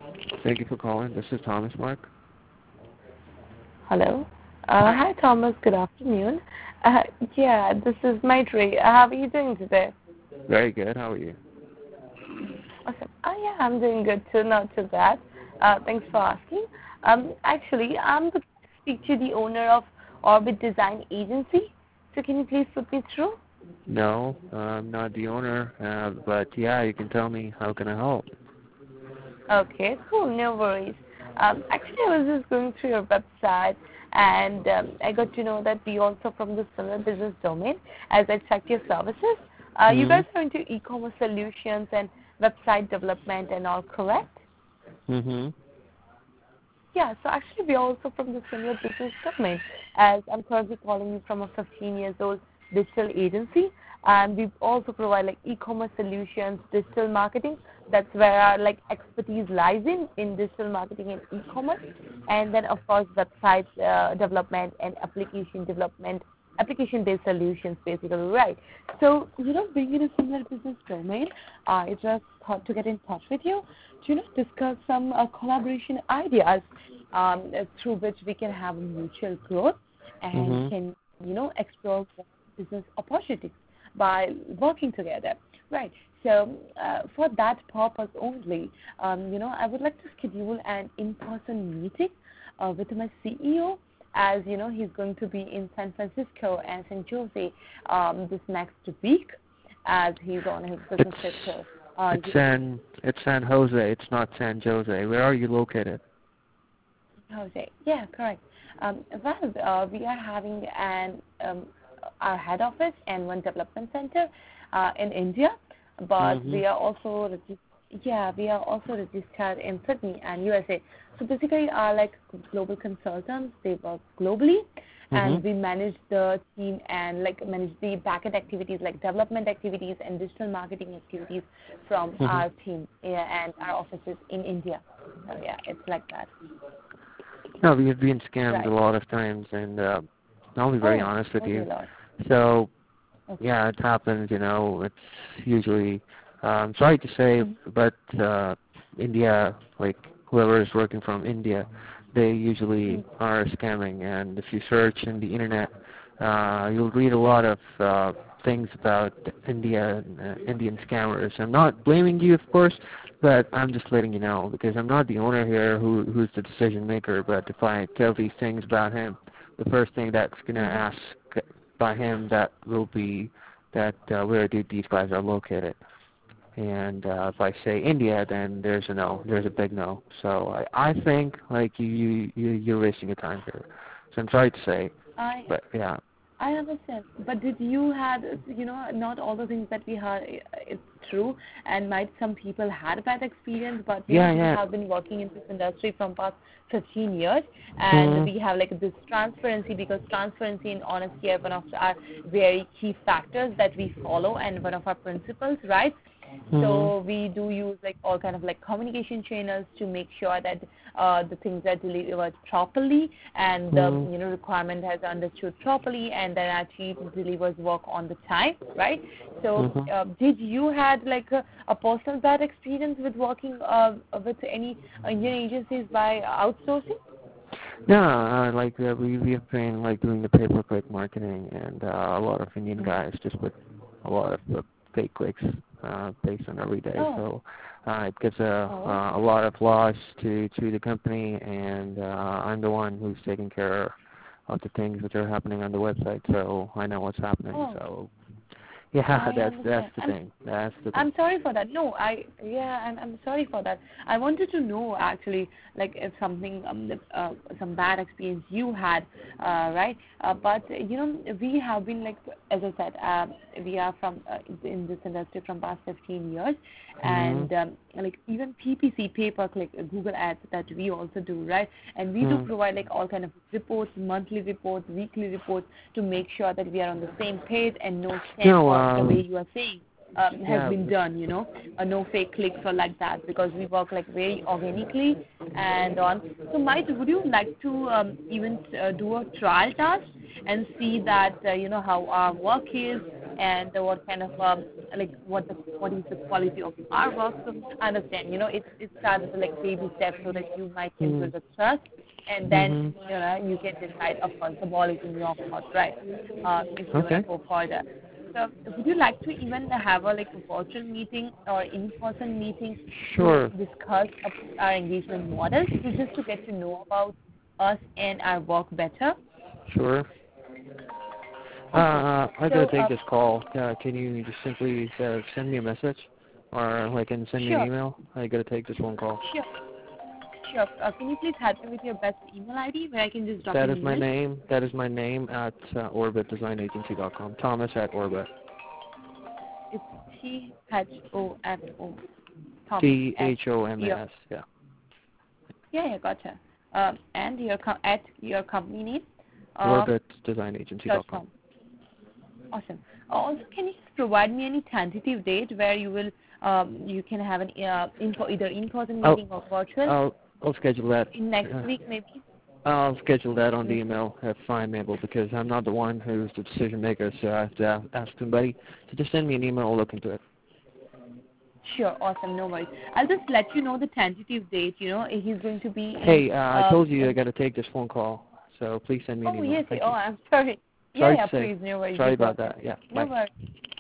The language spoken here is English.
Thank you for calling. This is Thomas Mark. Hello. Hi. Hi, Thomas. Good afternoon. Uh, yeah, this is Maitri. How are you doing today? Very good. How are you? Awesome. Yeah, I'm doing good too. Not too bad. Thanks for asking. Actually, I'm looking to speak to the owner of Orbit Design Agency. So can you please put me through? No, I'm not the owner, but yeah, you can tell me how can I help. Okay, cool. No worries. Actually, I was just going through your website, and I got to know that we also from the similar business domain as I checked your services. You Hmm. guys are into e-commerce solutions and website development and all, correct? Hmm. Yeah, so actually we are also from the similar business domain as I'm currently calling you from a 15 years old digital agency, and we also provide like e-commerce solutions, digital marketing. That's where our like expertise lies in digital marketing and e-commerce, and then of course website development and application development, application-based solutions basically, right? So, being in a similar business domain, I just thought to get in touch with you to, discuss some collaboration ideas through which we can have mutual growth and Hmm. can, explore business opportunities by working together, right? So, for that purpose only, I would like to schedule an in-person meeting with my CEO as he's going to be in San Francisco and San Jose this next week as he's on his It's business trip to it's San Jose. It's not San Jose. Where are you located? Jose. Yeah, correct. We are having our head office and one development center in India, but Hmm. we are also registered in Sydney and USA. So basically, our like global consultants, they work globally, Hmm. and we manage the team and like manage the backend activities like development activities and digital marketing activities from Hmm. our team, and our offices in India. So yeah, it's like that. No, we have been scammed a Right. lot of times, and I'll be very Oh, honest with oh dear you. Lord. So Okay. yeah, it happens. It's usually. Sorry to say, Mhm. but India, like whoever is working from India, they usually Mhm. are scamming. And if you search in the internet, you'll read a lot of things about India, Indian scammers. I'm not blaming you, of course, but I'm just letting you know because I'm not the owner here who's the decision maker. But if I tell these things about him, the first thing that's gonna Mhm. ask by him that will be that where do these guys are located. And if I say India, then there's a no, there's a big no. So I think like you're wasting your time here. So I'm sorry to say, I but yeah, I understand. But did you had not all the things that we had it's true, and might some people had bad experience, but yeah, we yeah. have been working in this industry from past 15 years, and Hmm. we have like this transparency because transparency and honesty are one of our very key factors that we follow and one of our principles, right? Hmm. So we do use like all kind of like communication channels to make sure that the things are delivered properly and the Hmm. requirement has understood properly, and then our chief delivers work on the time, right? So Hmm. did you had like a personal bad experience with working with any Indian agencies by outsourcing? Yeah, like we have been like doing the pay-per-click marketing, and a lot of Indian Mhm. guys just put a lot of fake clicks based on every day. Oh, So it gives a oh, a lot of loss to the company, and I'm the one who's taking care of the things which are happening on the website. So I know what's happening. oh, So yeah, I that's understand. the thing. That's the thing. I'm sorry for that. No, I'm sorry for that. I wanted to know actually, like if something, some bad experience you had, right? But we have been like, as I said, we are from in this industry from past 15 years, Mhm. and like even PPC, pay per click, Google Ads that we also do, right? And we do Mhm. provide like all kind of reports, monthly reports, weekly reports to make sure that we are on the same page and no scam No. or the way you are saying has Yeah. been done, no fake clicks or like that because we work like very organically and on. So, Mike, would you like to even do a trial task and see that how our work is and what kind of what is the quality of our work. So I understand, it starts with like baby steps so that you might can build a trust, and then you can decide. Of course, the ball is in your court, right? If you want to go further. So would you like to even have a virtual meeting or in-person meeting Sure. to discuss our engagement models, just to get to know about us and our work better? Sure. I gotta take this call. Can you just simply send me a message, or send me an email? I gotta take this phone call. Sure. Can you please help me with your best email ID where I can just drop That an is email? my name. That is my name at orbitdesignagency.com. Thomas at Orbit. It's THOMO. THOMS. Yeah. Yeah, gotcha. And at your company name? orbitdesignagency.com. Awesome. Also, can you provide me any tentative date where you can have an either in-person meeting or virtual? I'll schedule that. In next week, maybe? I'll schedule that on the email if I'm able, because I'm not the one who's the decision maker, so I have to ask somebody. So just send me an email, I'll look into it. Sure, awesome, no worries. I'll just let you know the tentative date, he's going to be... Hey, I told you I got to take this phone call, so please send me an email. Yes, Thank I'm sorry. Sorry Please, no worries. Sorry about that. Yeah, No bye. worries.